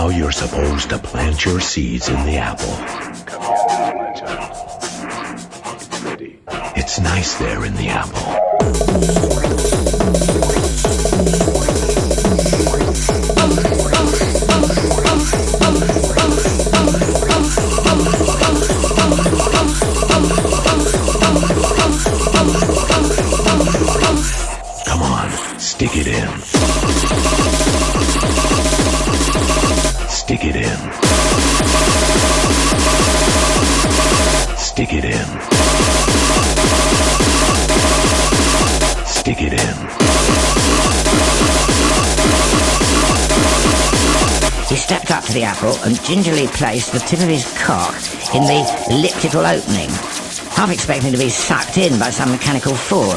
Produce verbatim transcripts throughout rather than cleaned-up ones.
Now you're supposed to plant your seeds in the apple. Come here, my child. It's ready. It's nice there in the apple. Come on, stick it in. Stick it in. Stick it in. Stick it in. He stepped up to the apple and gingerly placed the tip of his cock in the lipped little opening, half expecting to be sucked in by some mechanical force.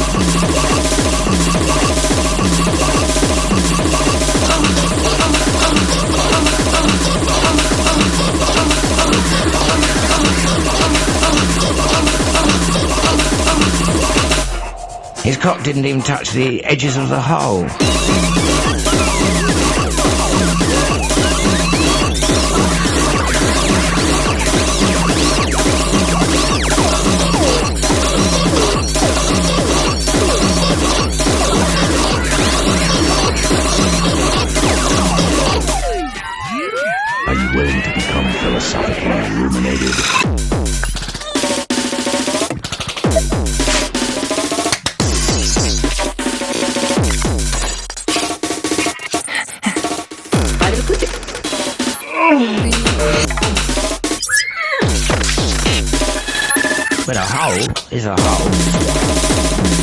His cock didn't even touch the edges of the hole. Are you willing to become philosophically illuminated? But a hole is a hole.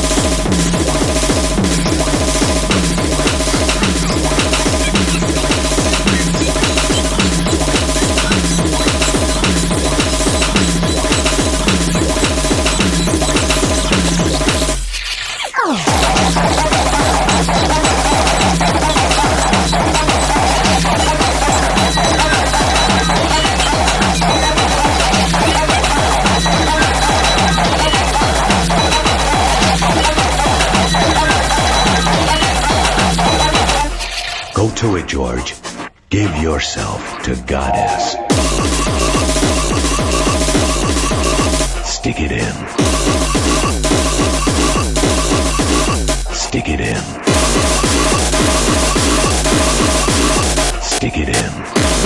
Go to it, George. Give yourself to Goddess. Stick it in. Stick it in. Stick it in.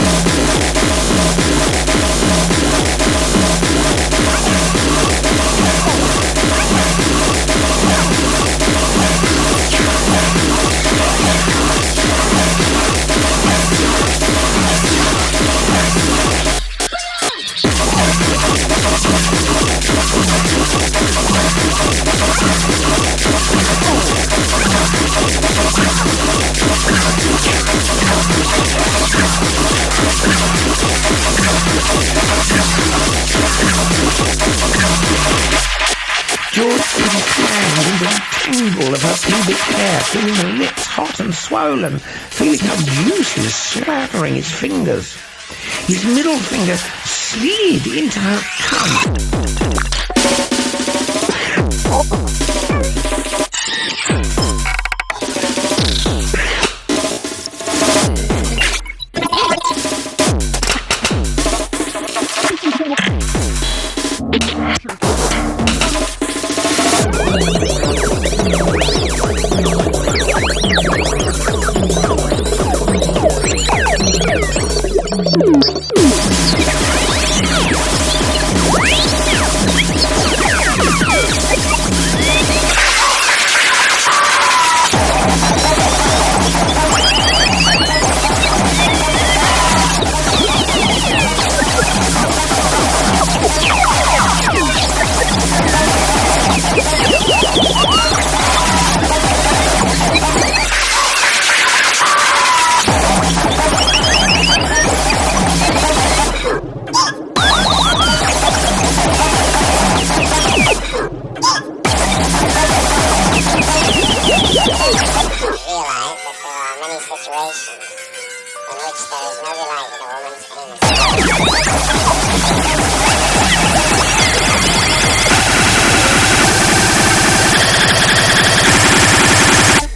George put his hand into the tangle of her pubic hair, feeling her lips hot and swollen, feeling how juices slathering his fingers. His middle finger slid into her cunt.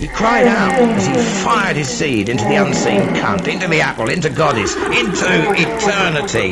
He cried out as he fired his seed into the unseen cunt, into the apple, into Goddess, into eternity.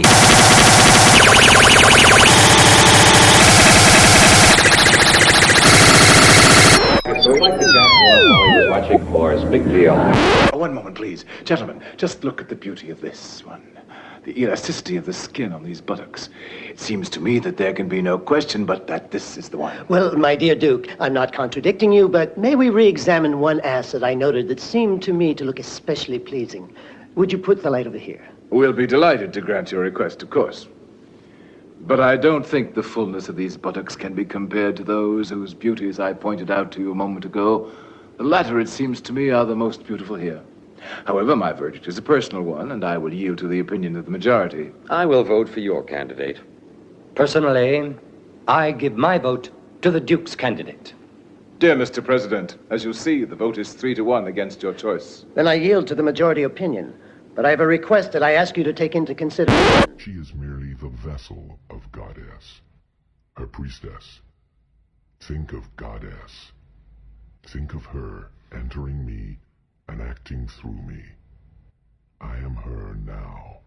So we'd like to jump one while he was watching Boris. Big deal. One moment, please. Gentlemen, just look at the beauty of this one. The elasticity of the skin on these buttocks. It seems to me that there can be no question but that this is the one. Well, my dear Duke, I'm not contradicting you, but may we re-examine one ass that I noted that seemed to me to look especially pleasing? Would you put the light over here? We'll be delighted to grant your request, of course. But I don't think the fullness of these buttocks can be compared to those whose beauties I pointed out to you a moment ago. The latter, it seems to me, are the most beautiful here. However, my verdict is a personal one, and I will yield to the opinion of the majority. I will vote for your candidate. Personally, I give my vote to the Duke's candidate. Dear Mister President, as you see, the vote is three to one against your choice. Then I yield to the majority opinion. But I have a request that I ask you to take into consideration. She is merely the vessel of Goddess, her priestess. Think of Goddess. Think of her entering me and acting through me. I am her now.